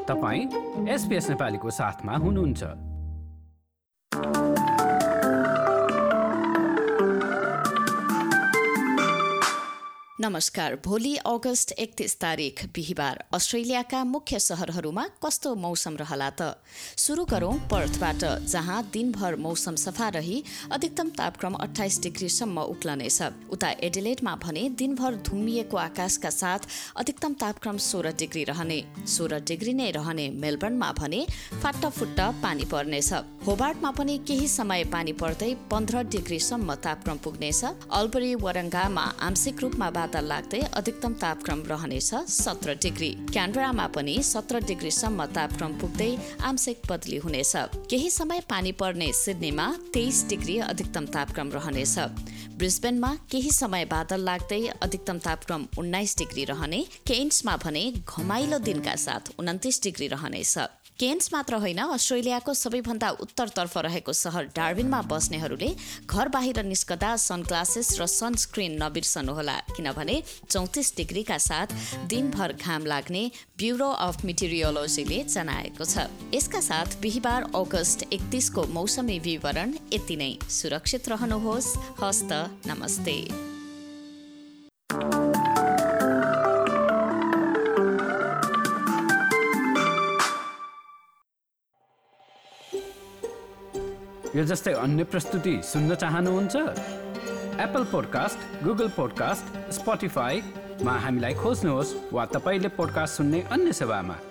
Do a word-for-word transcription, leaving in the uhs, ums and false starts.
तपाईं एसपीएस नेपालीको साथमा हुनुहुन्छ। नमस्कार। भोलि अगस्त एकतीस तारिक बिहिबार अस्ट्रेलियाका मुख्य शहरहरूमा कस्तो मौसम रहला त? सुरु गरौं पर्थबाट, जहाँ दिनभर मौसम सफा रही अधिकतम तापक्रम अट्ठाइस डिग्रीसम्म उक्लनेछ। उता एडिलेडमा भने दिनभर धुम्मिएको आकाशका साथ अधिकतम तापक्रम सोह्र डिग्री रहने। सोह्र डिग्री नै रहने मेलबर्नमा भने फाट्टाफुट्टा पानी पर्नेछ। होबार्टमा पनि केही समय पानी पर्दै पन्ध्र डिग्रीसम्म तापक्रम पुग्नेछ। अल्बरी वरङ्गामा आंशिक रूपमा बादल लाग्दै अधिकतम तापक्रम रहनेछ सत्र डिग्री। क्यानबरामा पनि सत्र डिग्रीसम्म तापक्रम पुग्दै आंशिक बदली हुनेछ। केही समय पानी पर्ने सिडनीमा तेइस डिग्री अधिकतम तापक्रम रहनेछ। ब्रिस्बेनमा केही समय बादल लाग्दै अधिकतम तापक्रम उन्नाइस डिग्री रहने। केन्समा भने घमाइलो दिनका साथ उन्तिस डिग्री रहनेछ। केन्स मात्र होइन, अस्ट्रेलियाको सबैभन्दा उत्तरतर्फ रहेको शहर डार्विनमा बस्नेहरूले घर बाहिर निस्कदा सनग्लासेस र सनस्क्रिन नबिर्सनुहोला, किनभने चौतिस डिग्रीका साथ दिनभर घाम लाग्ने ब्युरो अफ मेटेरियोलोजीले जनाएको छ। यसका साथ बिहिबार अगस्त एकतीस को मौसमी विवरण यति नै। सुरक्षित रहनुहोस्। हस्त नमस्ते। यो जस्तै अन्य प्रस्तुति सुन्न चाहनुहुन्छ? एप्पल पोडकास्ट, गुगल पोडकास्ट, स्पोटिफाईमा हामीलाई खोज्नुहोस् वा तपाईले पोडकास्ट सुन्ने अन्य सेवामा।